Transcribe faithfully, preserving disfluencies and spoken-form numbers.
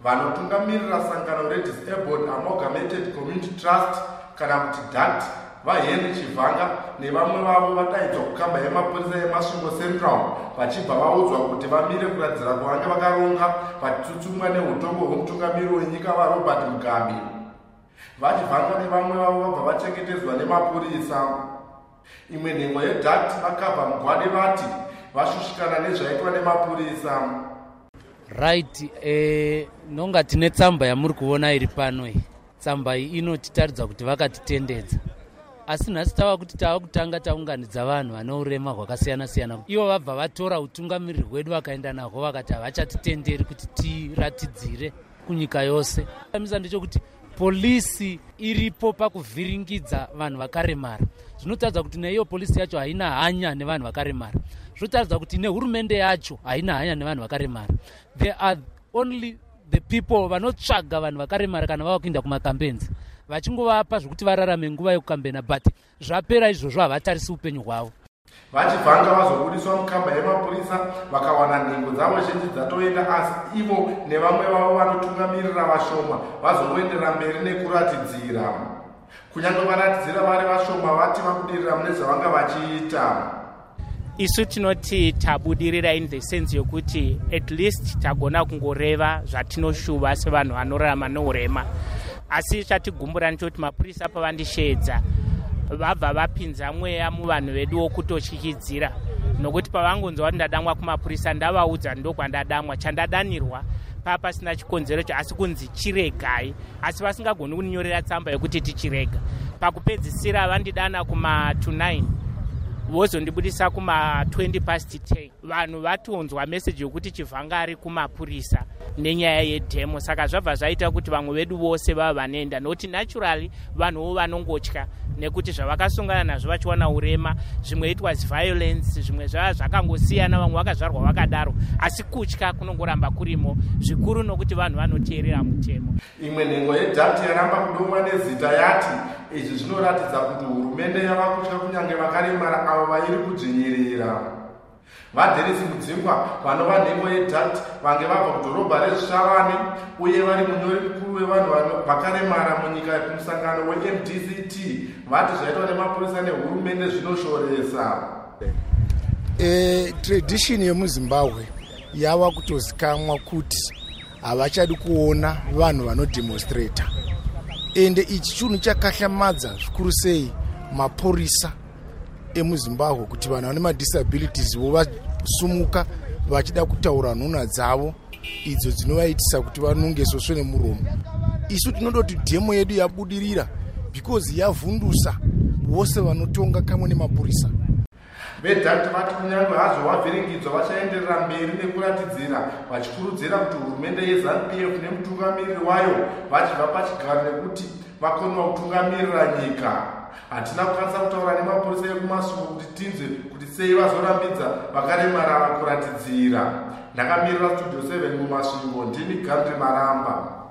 vanotungamirira sangano reDisabled Amalgamated Community Trust kana kuti D A T vaHenry Chivhanga nevamwe vavo vadaidzwa kukamba yemapurisa yeMasvingo Central vachibva vaudzwa kuti vamire kuradzira kwavange vakaronga vachitsutsumwa neutongo hwemutungamiri wenyika vaRobert Mugabe. Vachivhanga nevamwe vavo vabva vachengetedzwa nemapurisa. Imwe nhengo yeD A T vakabva mugwade vati vashushikana nezvaitwa nemapurisa. Right, eh, nonga tine tsamba yamuri kuona iri pano iyi. Tsamba iyi inotitaridza kuti vakatitendedza. Asi nhasi tava kuti tava kutanga taunganidza vanhu vane urema hwakasiyana siyana. Ivo vabva vatora utungamiriri hwedu vakaenda nahwo vakati havachatitenderi kuti tiratidzire kunyika yose. Chamisa ndechekuti polisi iripo pakuvhiringidza vanhu vakaremara. Zvinotaridza kuti neiyo polisi yacho haina hanya nevanhu vakaremara. Zvinotaridza kuti nehurumende yacho haina hanya nevanhu vakaremara. There are only the people vanotsvaga vanhu vakaremara kana vava kuenda kumakampenzi vachingovapa zvokuti vararame nguva yekukambena, but zvapera izvozvo havatarisi upenyu hwavo. Vachivhanga vazobudiswa mukamba yemapurisa vakawana nhengo dzavo zhinji dzatoenda, asi ivo nevamwe vavo vanotungamirira vashoma vazongoendera mberi nekuratidzira. Kunyange varatidzira vari vashoma vati vabudirira mune zvavanga vachiita. Isu tinoti tabudirira in the sense yokuti at least tagona kungoreva zvatinoshuva sevanhu vanorarama neurema. Asi chatigumbura ndechoti mapurisa pavandishedza vabva vapinza mweya muvanhu vedu wokutoshikidzira, nokuti pavangonzwa kuti ndadamwa kumapurisa ndavaudza ndokwandadamwa, chandadanirwa papa sina chikonzero cho asi kunzi chiregai, asi vasingagoni kuninyorera tsamba yokuti tichirega. Pakupedzisira vandidana kuma to nine vozondibudisa kuma twenty past ten. Vanhu vatonzwa message yokuti Chivhanga ari kumapurisa nenyaya yedhemo, saka zvabva zvaita kuti vamwe vedu vose vava vanoenda, nokuti naturally vanhuwo vanongotya nekuti zvavakasongana nazvo vachiwana urema, zvimwe it was violence, zvimwe zvava zvakangosiyana, vamwe vakazvarwa vakadaro, asi kutya kunongoramba kurimo zvikuru nokuti vanhu vanoteerera mutemo. Imwe nhengo yeD A T yaramba kudomwa nezita yati izvi zvinoratidza kuti hurumende yava kutya kunyange vakaremara avo vairi kudzvinyirira. Vaderesi Mudzingwa vanova nhengo yeD A T vange vabva kudhorobha reZvishavane uye vari munyori mukuru wevanhu vakaremara munyika kumusangano weM D C T vati zvaitwa nemapurisa nehurumende zvinoshoresa. E, tradition yemuZimbabwe yava kutozikamwa kuti havachadi kuona vanhu vanodemonstrata, ende ichi chinhu chakahlamadza zvikuru sei mapurisa emuZimbabwe kuti vanhu vane madisabilities vovasumuka vachida kutaura nhuna dzavo idzo dzinovaitisa kuti vanonge soswe nemuromo. Isu tinoda kuti dhemo yedu yabudirira because yavhundusa vose vanotonga kamwe nemapurisa. VeD A T vati kunyange hazvo vavhiringidzwa vachaenderera mberi nekuratidzira vachikurudzira kuti hurumende yeZANU P F nemutungamiriri wayo vachibva pachigaro nekuti vakoniwa kutungamirira nyika. Hatina kukwanisa kutaura nemapurisa ekumasvingo kuti tinzwe kuti sei vazorambidza vakaremara vakuratidzira. Ndakamirira Studio seven mumasvingo, ndini Gandhi Maramba.